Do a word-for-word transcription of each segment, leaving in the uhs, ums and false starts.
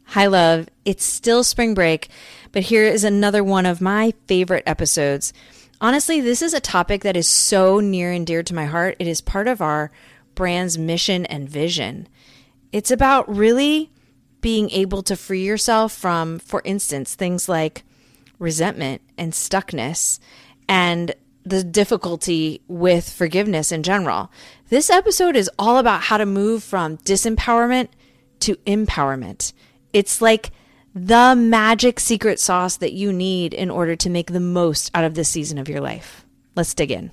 Hi, love. It's still spring break, but here is another one of my favorite episodes. Honestly, this is a topic that is so near and dear to my heart. It is part of our brand's mission and vision. It's about really being able to free yourself from, for instance, things like resentment and stuckness and the difficulty with forgiveness in general. This episode is all about how to move from disempowerment to empowerment. It's like the magic secret sauce that you need in order to make the most out of this season of your life. Let's dig in.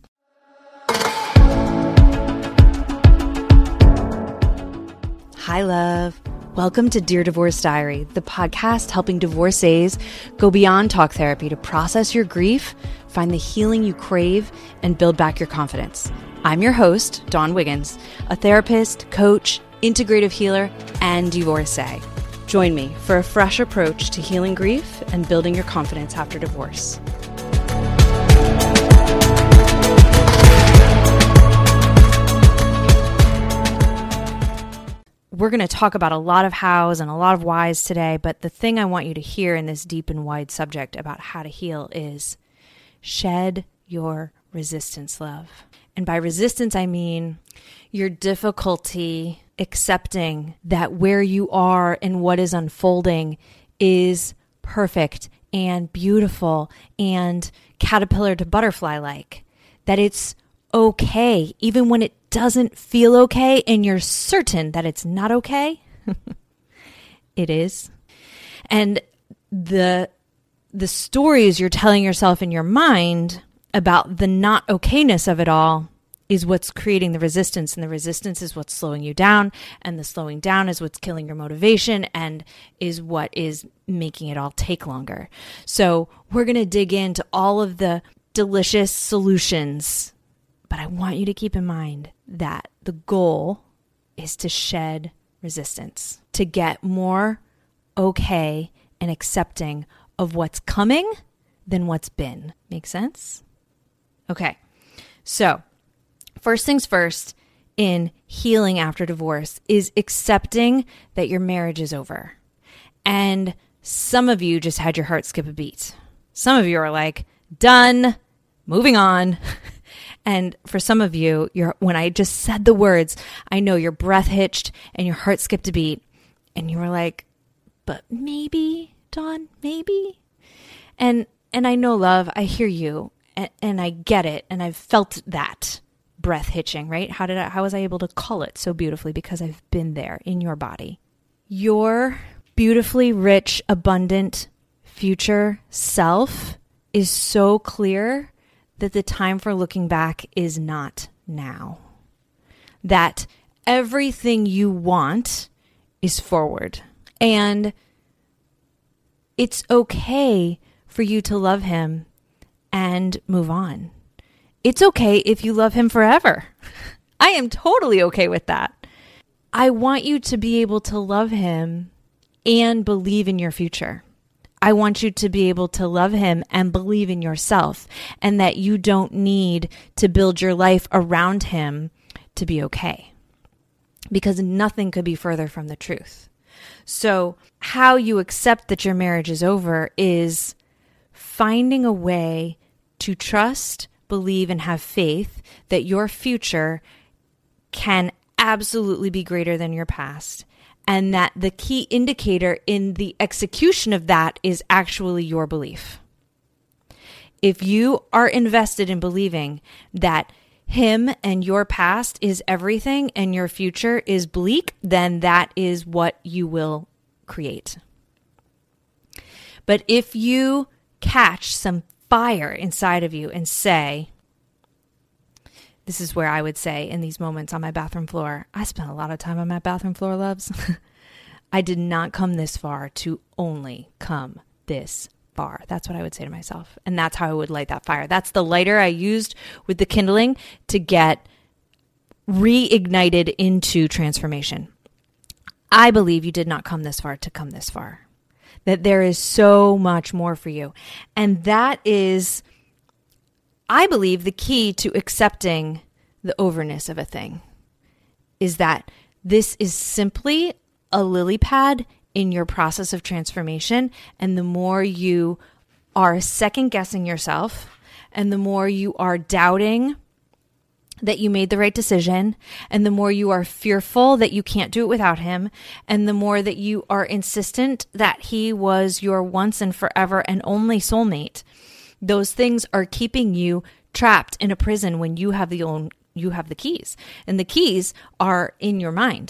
Hi, love. Welcome to Dear Divorce Diary, the podcast helping divorcees go beyond talk therapy to process your grief, find the healing you crave, and build back your confidence. I'm your host, Dawn Wiggins, a therapist, coach, integrative healer, and divorcee. Join me for a fresh approach to healing grief and building your confidence after divorce. We're going to talk about a lot of hows and a lot of whys today, but the thing I want you to hear in this deep and wide subject about how to heal is shed your resistance, love. And by resistance, I mean your difficulty accepting that where you are and what is unfolding is perfect and beautiful and caterpillar to butterfly like. That it's okay, even when it doesn't feel okay and you're certain that it's not okay. It is. And the the stories you're telling yourself in your mind about the not okayness of it all is what's creating the resistance, and the resistance is what's slowing you down, and the slowing down is what's killing your motivation and is what is making it all take longer. So we're going to dig into all of the delicious solutions, but I want you to keep in mind that the goal is to shed resistance, to get more okay and accepting of what's coming than what's been. Make sense? Okay, so first things first in healing after divorce is accepting that your marriage is over. And some of you just had your heart skip a beat. Some of you are like, done, moving on. And for some of you, you're, when I just said the words, I know your breath hitched and your heart skipped a beat. And you were like, but maybe, Dawn, maybe. And and I know, love, I hear you. And, and I get it. And I've felt that breath hitching, right? How did I, how was I able to call it so beautifully? Because I've been there in your body. Your beautifully rich, abundant future self is so clear that the time for looking back is not now. That everything you want is forward. And it's okay for you to love him and move on. It's okay if you love him forever. I am totally okay with that. I want you to be able to love him and believe in your future. I want you to be able to love him and believe in yourself, and that you don't need to build your life around him to be okay, because nothing could be further from the truth. So how you accept that your marriage is over is finding a way to trust, believe, and have faith that your future can absolutely be greater than your past. And that the key indicator in the execution of that is actually your belief. If you are invested in believing that him and your past is everything and your future is bleak, then that is what you will create. But if you catch some fire inside of you and say, this is where I would say in these moments on my bathroom floor, I spent a lot of time on my bathroom floor, loves. I did not come this far to only come this far. That's what I would say to myself. And that's how I would light that fire. That's the lighter I used with the kindling to get reignited into transformation. I believe you did not come this far to come this far. That there is so much more for you. And that is, I believe, the key to accepting the overness of a thing is that this is simply a lily pad in your process of transformation, and the more you are second guessing yourself, and the more you are doubting that you made the right decision, and the more you are fearful that you can't do it without him, and the more that you are insistent that he was your once and forever and only soulmate, those things are keeping you trapped in a prison when you have the own you have the keys, and the keys are in your mind.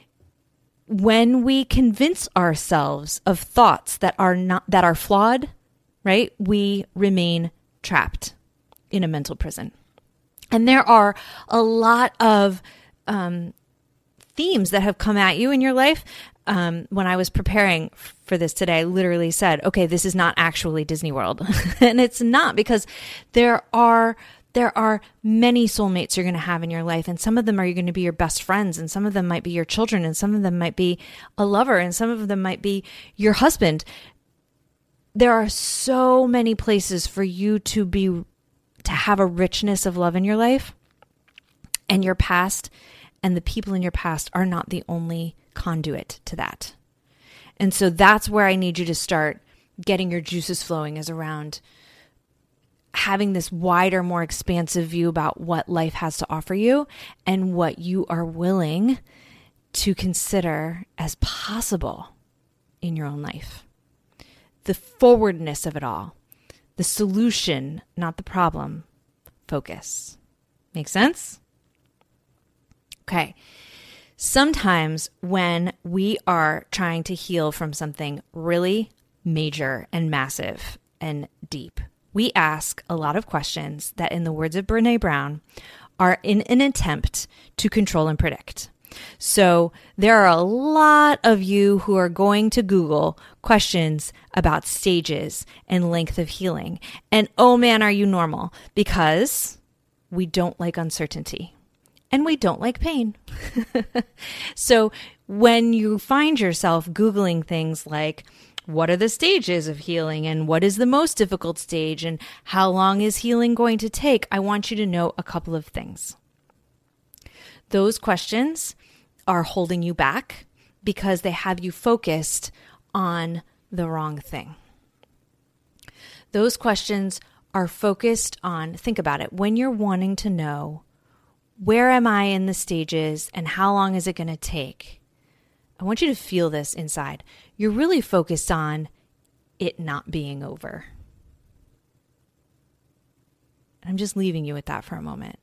When we convince ourselves of thoughts that are not that are flawed, right? We remain trapped in a mental prison. And there are a lot of um, themes that have come at you in your life. Um, when I was preparing for this today, I literally said, okay, this is not actually Disney World. And it's not, because there are there are many soulmates you're going to have in your life. And some of them are going to be your best friends. And some of them might be your children. And some of them might be a lover. And some of them might be your husband. There are so many places for you to be to have a richness of love in your life, and your past and the people in your past are not the only conduit to that. And so that's where I need you to start getting your juices flowing, is around having this wider, more expansive view about what life has to offer you and what you are willing to consider as possible in your own life. The forwardness of it all. The solution, not the problem. Focus. Make sense? Okay. Sometimes when we are trying to heal from something really major and massive and deep, we ask a lot of questions that, in the words of Brené Brown, are in an attempt to control and predict. So there are a lot of you who are going to Google questions about stages and length of healing. And oh man, are you normal? Because we don't like uncertainty and we don't like pain. So when you find yourself Googling things like, what are the stages of healing, and what is the most difficult stage, and how long is healing going to take, I want you to know a couple of things. Those questions are holding you back because they have you focused on the wrong thing. Those questions are focused on, think about it, when you're wanting to know, where am I in the stages and how long is it going to take? I want you to feel this inside. You're really focused on it not being over. I'm just leaving you with that for a moment.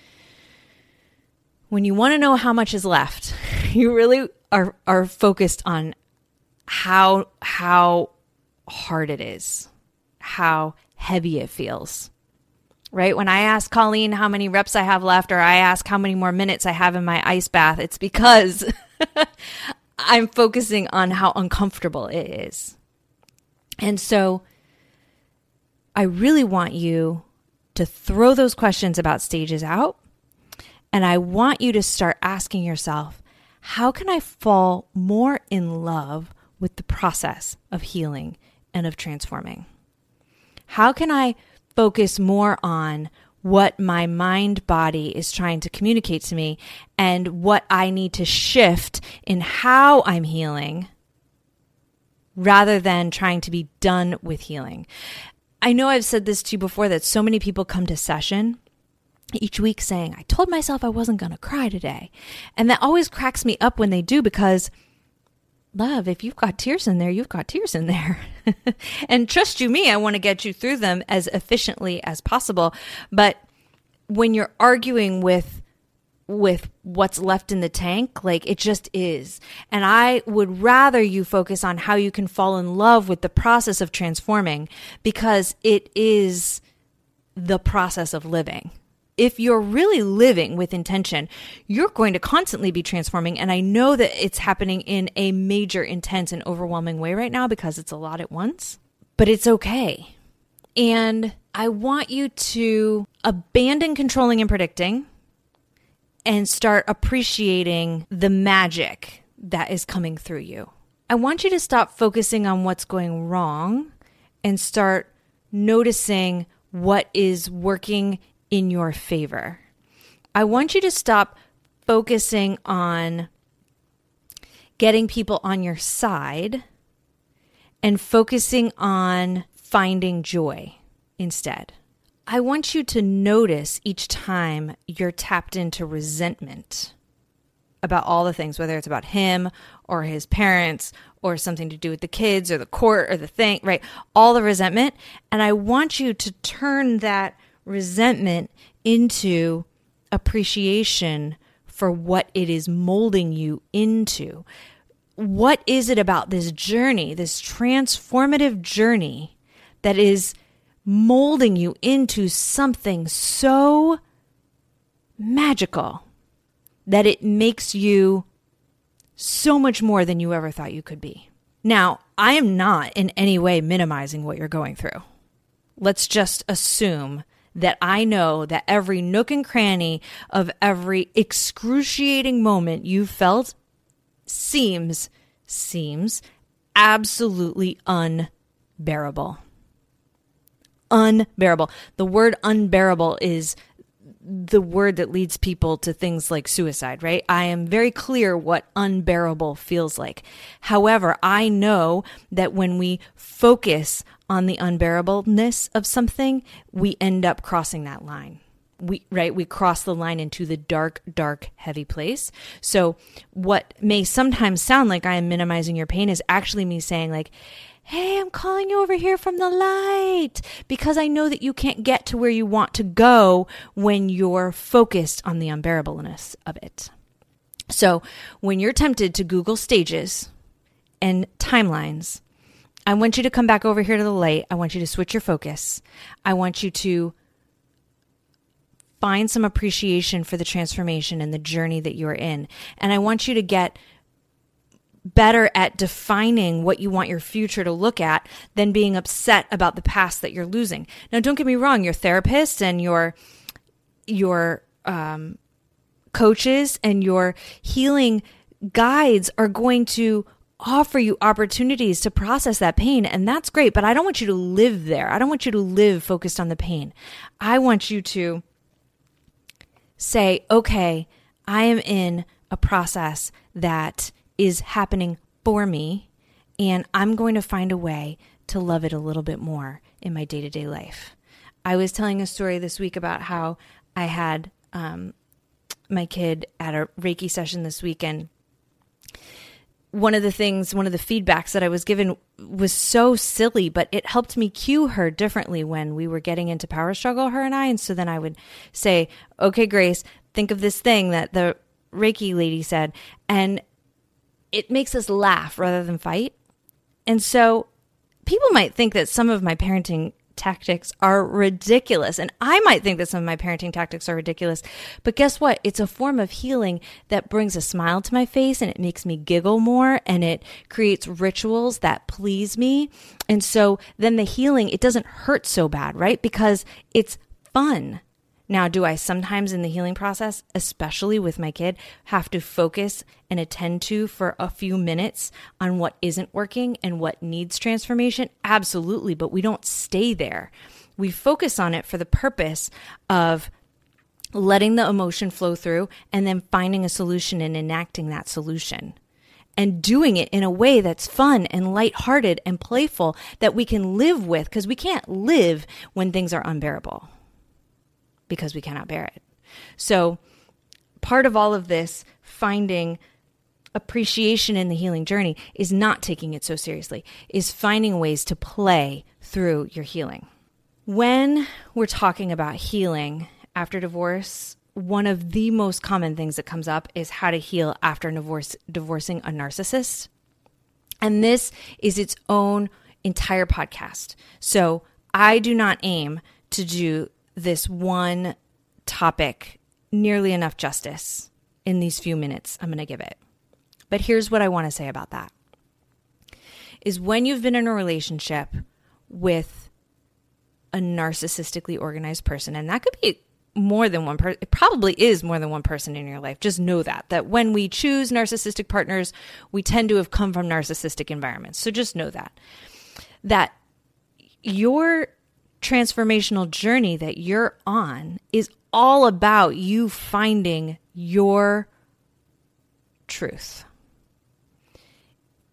When you want to know how much is left, you really are are focused on how how hard it is, how heavy it feels, right? When I ask Colleen how many reps I have left, or I ask how many more minutes I have in my ice bath, it's because I'm focusing on how uncomfortable it is. And so I really want you to throw those questions about stages out. And I want you to start asking yourself, how can I fall more in love with the process of healing and of transforming? How can I focus more on what my mind body is trying to communicate to me and what I need to shift in how I'm healing, rather than trying to be done with healing? I know I've said this to you before, that so many people come to session each week saying, I told myself I wasn't going to cry today. And that always cracks me up when they do, because love, if you've got tears in there, you've got tears in there. And trust you me, I want to get you through them as efficiently as possible. But when you're arguing with with what's left in the tank, like, it just is. And I would rather you focus on how you can fall in love with the process of transforming, because it is the process of living. If you're really living with intention, you're going to constantly be transforming. And I know that it's happening in a major, intense, and overwhelming way right now because it's a lot at once, but it's okay. And I want you to abandon controlling and predicting and start appreciating the magic that is coming through you. I want you to stop focusing on what's going wrong and start noticing what is working in your favor. I want you to stop focusing on getting people on your side and focusing on finding joy instead. I want you to notice each time you're tapped into resentment about all the things, whether it's about him or his parents or something to do with the kids or the court or the thing, right? All the resentment. And I want you to turn that resentment into appreciation for what it is molding you into. What is it about this journey, this transformative journey, that is molding you into something so magical that it makes you so much more than you ever thought you could be? Now, I am not in any way minimizing what you're going through. Let's just assume that I know that every nook and cranny of every excruciating moment you felt seems, seems absolutely unbearable. Unbearable. The word unbearable is the word that leads people to things like suicide, right? I am very clear what unbearable feels like. However, I know that when we focus on the unbearableness of something, we end up crossing that line. We, right? We cross the line into the dark, dark, heavy place. So what may sometimes sound like I am minimizing your pain is actually me saying like, hey, I'm calling you over here from the light because I know that you can't get to where you want to go when you're focused on the unbearableness of it. So when you're tempted to Google stages and timelines, I want you to come back over here to the light. I want you to switch your focus. I want you to find some appreciation for the transformation and the journey that you're in. And I want you to get better at defining what you want your future to look at than being upset about the past that you're losing. Now, don't get me wrong, your therapists and your your um, coaches and your healing guides are going to offer you opportunities to process that pain, and that's great, but I don't want you to live there. I don't want you to live focused on the pain. I want you to say, okay, I am in a process that is happening for me, and I'm going to find a way to love it a little bit more in my day-to-day life. I was telling a story this week about how I had um, my kid at a Reiki session this weekend. One of the things, one of the feedbacks that I was given was so silly, but it helped me cue her differently when we were getting into power struggle, her and I. And so then I would say, okay, Grace, think of this thing that the Reiki lady said. And it makes us laugh rather than fight. And so people might think that some of my parenting tactics are ridiculous. And I might think that some of my parenting tactics are ridiculous. But guess what? It's a form of healing that brings a smile to my face and it makes me giggle more and it creates rituals that please me. And so then the healing, it doesn't hurt so bad, right? Because it's fun. Now, do I sometimes in the healing process, especially with my kid, have to focus and attend to for a few minutes on what isn't working and what needs transformation? Absolutely, but we don't stay there. We focus on it for the purpose of letting the emotion flow through and then finding a solution and enacting that solution. And doing it in a way that's fun and lighthearted and playful that we can live with, because we can't live when things are unbearable. Because we cannot bear it. So part of all of this, finding appreciation in the healing journey, is not taking it so seriously, is finding ways to play through your healing. When we're talking about healing after divorce, one of the most common things that comes up is how to heal after divorce, divorcing a narcissist. And this is its own entire podcast. So I do not aim to do this one topic nearly enough justice in these few minutes I'm going to give it. But here's what I want to say about that. Is when you've been in a relationship with a narcissistically organized person, and that could be more than one person, it probably is more than one person in your life. Just know that, that when we choose narcissistic partners, we tend to have come from narcissistic environments. So just know that, that your transformational journey that you're on is all about you finding your truth.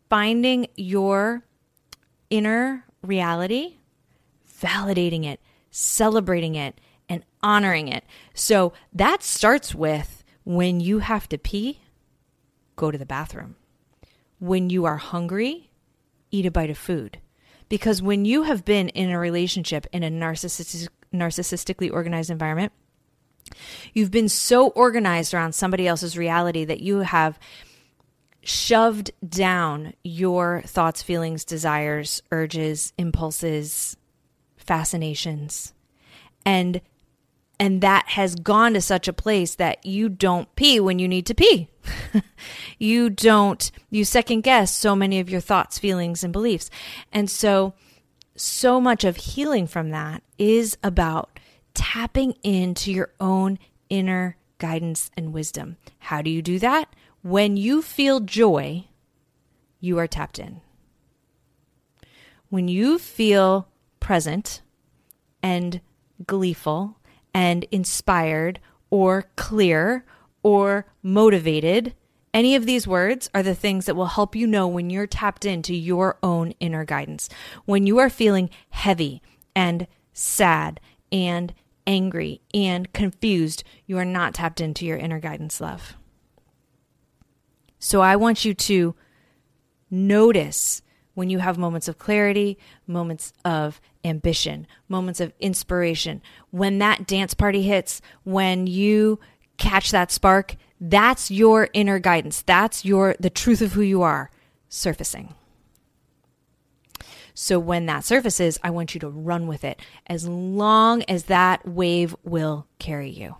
finding your inner reality, validating it, celebrating it, and honoring it. So that starts with when you have to pee, go to the bathroom. When you are hungry, eat a bite of food. Because when you have been in a relationship in a narcissistic, narcissistically organized environment, you've been so organized around somebody else's reality that you have shoved down your thoughts, feelings, desires, urges, impulses, fascinations. And and that has gone to such a place that you don't pee when you need to pee. You don't, you second guess so many of your thoughts, feelings, and beliefs. And so, so much of healing from that is about tapping into your own inner guidance and wisdom. How do you do that? When you feel joy, you are tapped in. When you feel present and gleeful and inspired or clear or motivated, any of these words are the things that will help you know when you're tapped into your own inner guidance. When you are feeling heavy and sad and angry and confused, you are not tapped into your inner guidance, love. So I want you to notice when you have moments of clarity, moments of ambition, moments of inspiration, when that dance party hits, when you catch that spark, that's your inner guidance. That's your the truth of who you are surfacing. So when that surfaces, I want you to run with it as long as that wave will carry you.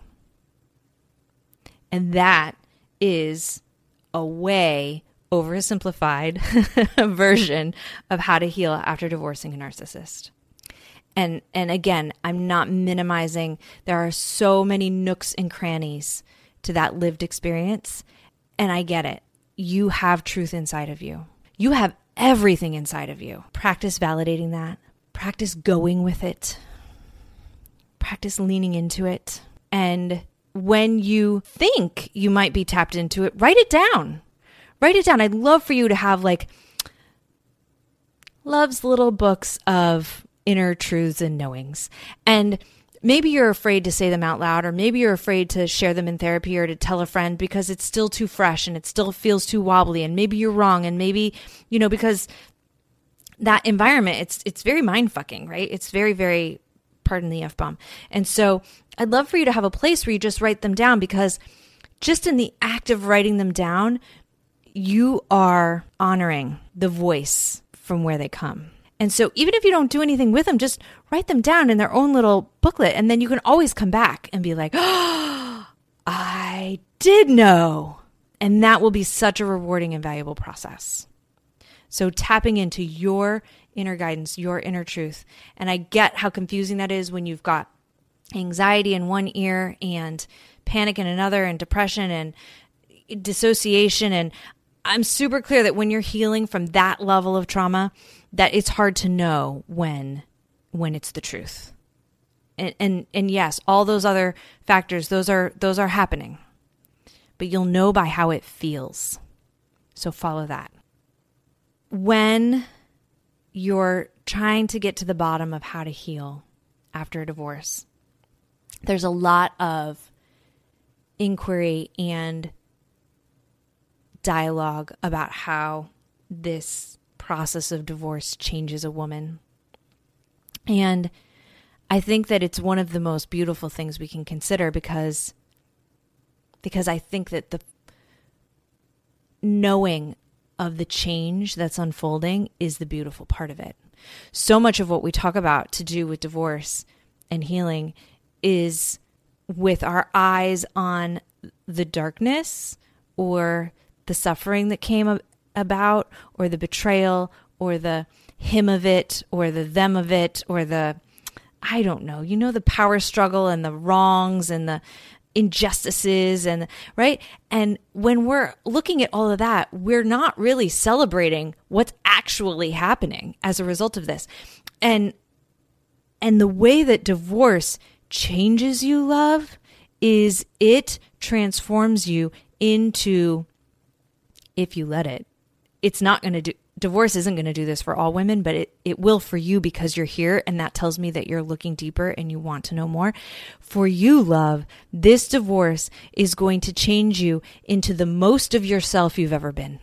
And that is a way oversimplified version of how to heal after divorcing a narcissist. And and again, I'm not minimizing. There are so many nooks and crannies to that lived experience. And I get it. You have truth inside of you. You have everything inside of you. Practice validating that. Practice going with it. Practice leaning into it. And when you think you might be tapped into it, write it down. Write it down. I'd love for you to have like Love's little books of inner truths and knowings. And maybe you're afraid to say them out loud, or maybe you're afraid to share them in therapy or to tell a friend because it's still too fresh and it still feels too wobbly, and maybe you're wrong, and maybe, you know, because that environment, it's it's very mind-fucking, right? It's very, very, pardon the F-bomb. And so I'd love for you to have a place where you just write them down, because just in the act of writing them down, you are honoring the voice from where they come. And so even if you don't do anything with them, just write them down in their own little booklet. And then you can always come back and be like, oh, I did know. And that will be such a rewarding and valuable process. So tapping into your inner guidance, your inner truth. And I get how confusing that is when you've got anxiety in one ear and panic in another, and depression and dissociation. And I'm super clear that when you're healing from that level of trauma, that it's hard to know when when it's the truth. And and and yes, all those other factors, those are those are happening. But you'll know by how it feels. So follow that. When you're trying to get to the bottom of how to heal after a divorce, there's a lot of inquiry and dialogue about how this process of divorce changes a woman. And I think that it's one of the most beautiful things we can consider, because because I think that the knowing of the change that's unfolding is the beautiful part of it. So much of what we talk about to do with divorce and healing is with our eyes on the darkness or the suffering that came about, or the betrayal, or the him of it, or the them of it, or the, I don't know, you know, the power struggle and the wrongs and the injustices, and right. And when we're looking at all of that, we're not really celebrating what's actually happening as a result of this. And, and the way that divorce changes you, love, is it transforms you into, if you let it, it's not going to do, divorce isn't going to do this for all women, but it, it will for you because you're here. And that tells me that you're looking deeper and you want to know more. For you, love, this divorce is going to change you into the most of yourself you've ever been.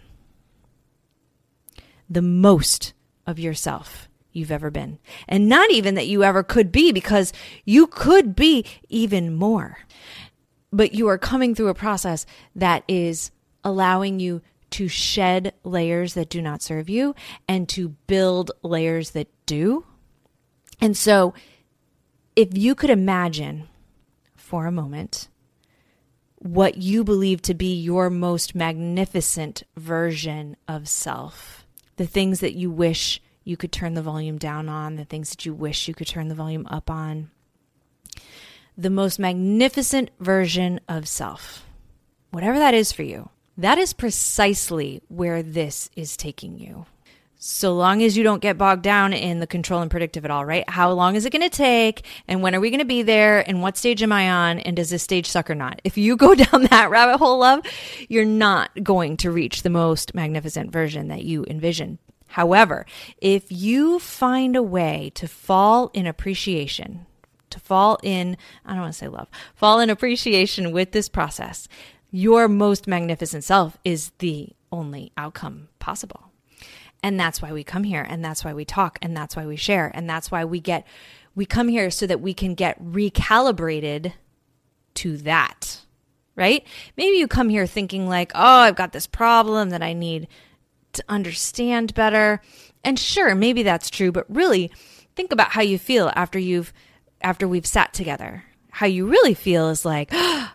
The most of yourself you've ever been. And not even that you ever could be, because you could be even more. But you are coming through a process that is allowing you to shed layers that do not serve you and to build layers that do. And so if you could imagine for a moment what you believe to be your most magnificent version of self, the things that you wish you could turn the volume down on, the things that you wish you could turn the volume up on, the most magnificent version of self, whatever that is for you, that is precisely where this is taking you. So long as you don't get bogged down in the control and predict of it all, right? How long is it going to take? And when are we going to be there? And what stage am I on? And does this stage suck or not? If you go down that rabbit hole, love, you're not going to reach the most magnificent version that you envision. However, if you find a way to fall in appreciation, to fall in, I don't want to say love, fall in appreciation with this process, your most magnificent self is the only outcome possible. And that's why we come here, and that's why we talk, and that's why we share, and that's why we get, we come here so that we can get recalibrated to that, right? Maybe you come here thinking like, oh, I've got this problem that I need to understand better. And sure, maybe that's true, but really think about how you feel after you've, after we've sat together. How you really feel is like, oh,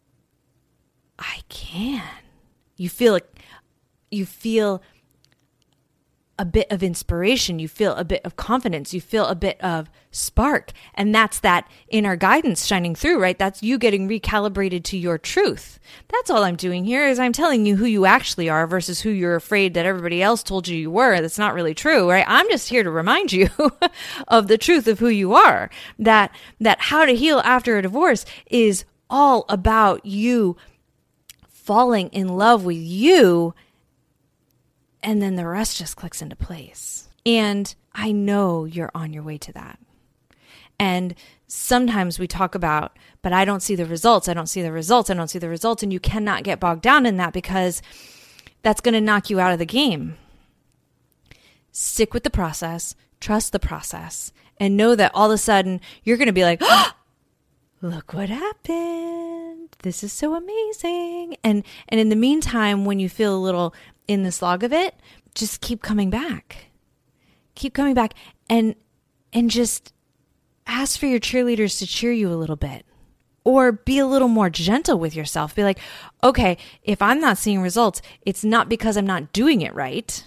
I can. You feel like you feel a bit of inspiration. You feel a bit of confidence. You feel a bit of spark. And that's that inner guidance shining through, right? That's you getting recalibrated to your truth. That's all I'm doing here is I'm telling you who you actually are versus who you're afraid that everybody else told you you were. That's not really true, right? I'm just here to remind you of the truth of who you are. That, that how to heal after a divorce is all about you falling in love with you, and then the rest just clicks into place. And I know you're on your way to that. And sometimes we talk about, but I don't see the results. I don't see the results. I don't see the results. And you cannot get bogged down in that because that's going to knock you out of the game. Stick with the process, trust the process, and know that all of a sudden you're going to be like, oh, look what happened. This is so amazing. And and in the meantime, when you feel a little in the slog of it, just keep coming back. Keep coming back and and just ask for your cheerleaders to cheer you a little bit. Or be a little more gentle with yourself. Be like, okay, if I'm not seeing results, it's not because I'm not doing it right.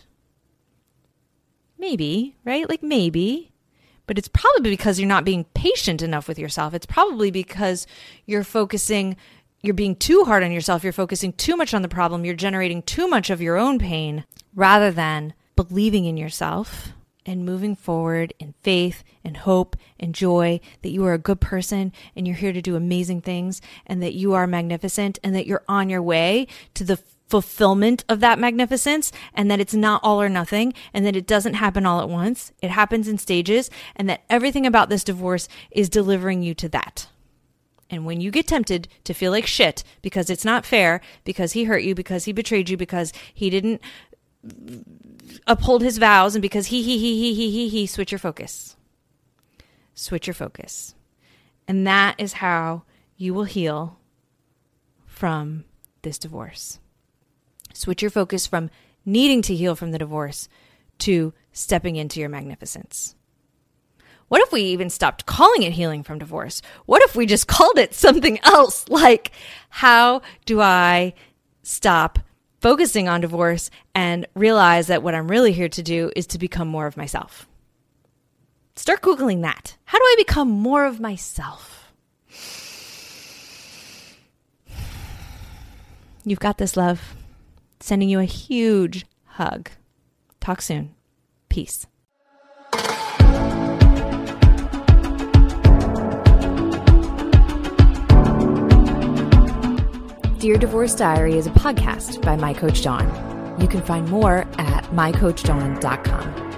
Maybe, right? Like maybe. But it's probably because you're not being patient enough with yourself. It's probably because you're focusing, you're being too hard on yourself. You're focusing too much on the problem. You're generating too much of your own pain rather than believing in yourself and moving forward in faith and hope and joy that you are a good person and you're here to do amazing things and that you are magnificent and that you're on your way to the fulfillment of that magnificence, and that it's not all or nothing, and that it doesn't happen all at once. It happens in stages, and that everything about this divorce is delivering you to that. And when you get tempted to feel like shit because it's not fair, because he hurt you, because he betrayed you, because he didn't uphold his vows, and because he, he, he, he, he, he, he, switch your focus. Switch your focus. And that is how you will heal from this divorce. Switch your focus from needing to heal from the divorce to stepping into your magnificence. What if we even stopped calling it healing from divorce? What if we just called it something else? Like, how do I stop focusing on divorce and realize that what I'm really here to do is to become more of myself? Start Googling that. How do I become more of myself? You've got this, love. Sending you a huge hug. Talk soon. Peace. Dear Divorce Diary is a podcast by my coach, Dawn. You can find more at my coach dawn dot com.